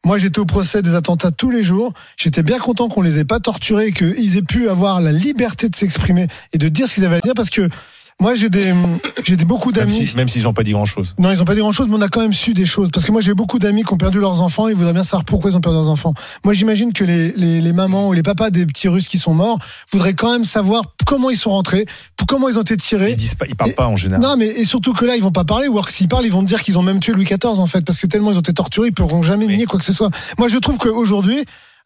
Moi, j'étais au procès des attentats tous les jours. J'étais bien content qu'on les ait pas torturés, qu'ils aient pu avoir la liberté de s'exprimer et de dire ce qu'ils avaient à dire, parce que moi, j'ai beaucoup d'amis. Même s'ils n'ont pas dit grand-chose. Non, ils n'ont pas dit grand-chose, mais on a quand même su des choses. Parce que moi, j'ai beaucoup d'amis qui ont perdu leurs enfants. Ils voudraient bien savoir pourquoi ils ont perdu leurs enfants. Moi, j'imagine que les mamans ou les papas des petits Russes qui sont morts voudraient quand même savoir comment ils sont rentrés, comment ils ont été tirés. Ils parlent pas en général. Non, mais et surtout que là, ils vont pas parler. Ou alors que s'ils parlent, ils vont dire qu'ils ont même tué Louis XIV, en fait. Parce que tellement ils ont été torturés, ils pourront jamais nier quoi que ce soit. Moi, je trouve qu'aujourd'hui,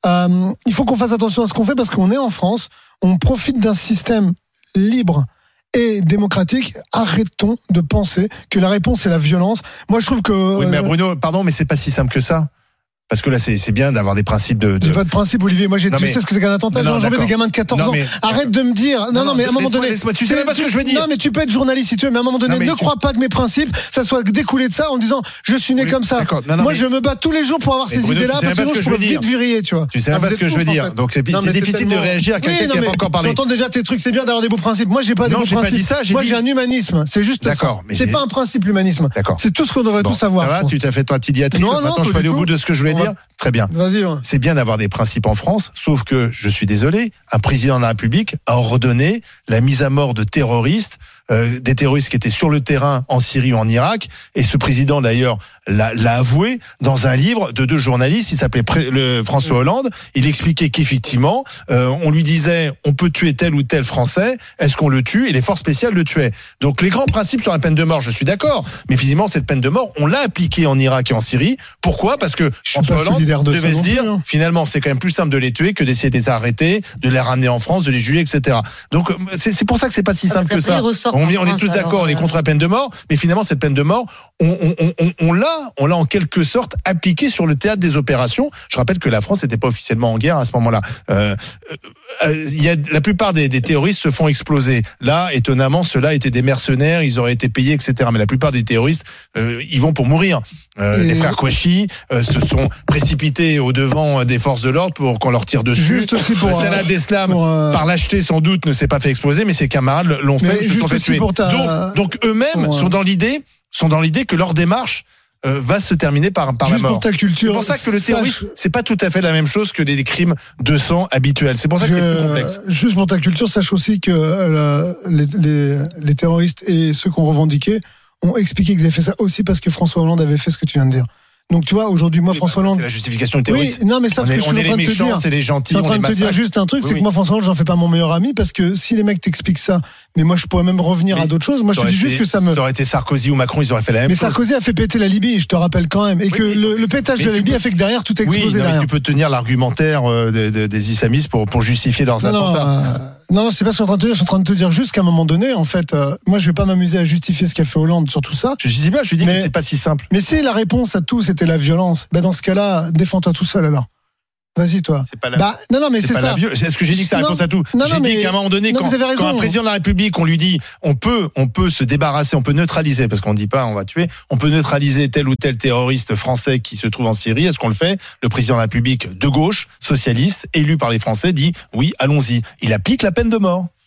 il faut qu'on fasse attention à ce qu'on fait, parce qu'on est en France. On profite d'un système libre et démocratique. Arrêtons de penser que la réponse est la violence. Moi, je trouve que... Oui, mais Bruno, pardon, mais c'est pas si simple que ça. Parce que là, c'est bien d'avoir des principes de... J'ai pas de principe, Olivier. Moi, tu sais ce que c'est qu'un attentat. J'ai enlevé des gamins de 14 ans. Arrête de me dire... Non, mais à un moment donné... Tu sais même pas ce que je veux dire. Non, mais tu peux être journaliste si tu veux, mais à un moment donné, ne crois pas que mes principes, ça soit découlé de ça en disant je suis né comme ça. Moi, je me bats tous les jours pour avoir ces idées-là, parce que sinon, je peux vite viriller, tu vois. Tu sais même pas ce que je veux dire. Donc, c'est difficile de réagir à quelqu'un qui n'a pas encore parlé. J'entends déjà tes trucs, c'est bien d'avoir des beaux principes. Moi, j'ai pas de beaux principes. Moi, j'ai un humanisme. C'est juste ça. C'est pas un principe, l'humanisme. C'est tout ce qu'on devrait tous savoir. Tu t'as fait ta petite diatribe. Maintenant, je peux aller au bout de ce que je voulais dire. Très bien. C'est bien d'avoir des principes en France, sauf que, je suis désolé, un président de la République a ordonné la mise à mort de terroristes, des terroristes qui étaient sur le terrain en Syrie ou en Irak, et ce président d'ailleurs l'a avoué dans un livre de 2 journalistes, il s'appelait François Hollande. Il expliquait qu'effectivement, on lui disait on peut tuer tel ou tel Français, est-ce qu'on le tue, et les forces spéciales le tuaient. Donc les grands principes sur la peine de mort, je suis d'accord, mais finalement cette peine de mort, on l'a appliquée en Irak et en Syrie. Pourquoi ? Parce que François Hollande devait se dire finalement c'est quand même plus simple de les tuer que d'essayer de les arrêter, de les ramener en France, de les juger, etc. Donc c'est pour ça que c'est pas si simple que ça. On est tous d'accord, on est contre la peine de mort, mais finalement cette peine de mort, on l'a en quelque sorte appliquée sur le théâtre des opérations. Je rappelle que la France n'était pas officiellement en guerre à ce moment-là. La plupart des terroristes se font exploser. Là, étonnamment, ceux-là étaient des mercenaires, ils auraient été payés, etc. Mais la plupart des terroristes, ils vont pour mourir. Les frères Kouachi se sont précipités au devant des forces de l'ordre pour qu'on leur tire dessus. Juste aussi pour Salah Deslam, par lâcheté sans doute, ne s'est pas fait exploser, mais ses camarades l'ont fait, se sont fait tuer. Donc eux-mêmes sont dans l'idée que leur démarche va se terminer par la mort. Pour ta culture, c'est pour ça que le terrorisme, c'est pas tout à fait la même chose que les crimes de sang habituels. C'est pour ça que c'est plus complexe. Juste pour ta culture, sache aussi que les terroristes et ceux qui ont revendiqué ont expliqué qu'ils avaient fait ça aussi parce que François Hollande avait fait ce que tu viens de dire. Donc tu vois, aujourd'hui, moi, François Hollande... C'est la justification du terrorisme. Oui, non, mais ça, on est les méchants, c'est les gentils, on les massacre. Je suis en train de te dire juste un truc, c'est que moi, François Hollande, j'en fais pas mon meilleur ami, parce que si les mecs t'expliquent ça, mais moi, je pourrais même revenir à d'autres choses. Moi, je te dis juste que ça aurait été Sarkozy ou Macron, ils auraient fait la même chose. Mais Sarkozy a fait péter la Libye, je te rappelle quand même. Et que le pétage de la Libye a fait que derrière, tout a explosé derrière. Tu peux tenir l'argumentaire des islamistes pour justifier leurs attentats. Non, c'est pas ce que je suis en train de te dire. Je suis en train de te dire juste qu'à un moment donné, en fait, moi, je vais pas m'amuser à justifier ce qu'a fait Hollande sur tout ça. Je dis pas, je dis que c'est pas si simple. Mais si la réponse à tout, c'était la violence, dans ce cas-là, défends-toi tout seul alors. Vas-y, toi. C'est pas la... non, mais c'est ça. Est-ce que j'ai dit que ça réponse à tout? J'ai dit qu'à un moment donné, quand un président de la République, on lui dit, on peut se débarrasser, on peut neutraliser, parce qu'on dit pas, on va tuer, on peut neutraliser tel ou tel terroriste français qui se trouve en Syrie. Est-ce qu'on le fait? Le président de la République de gauche, socialiste, élu par les Français, dit, oui, allons-y. Il applique la peine de mort.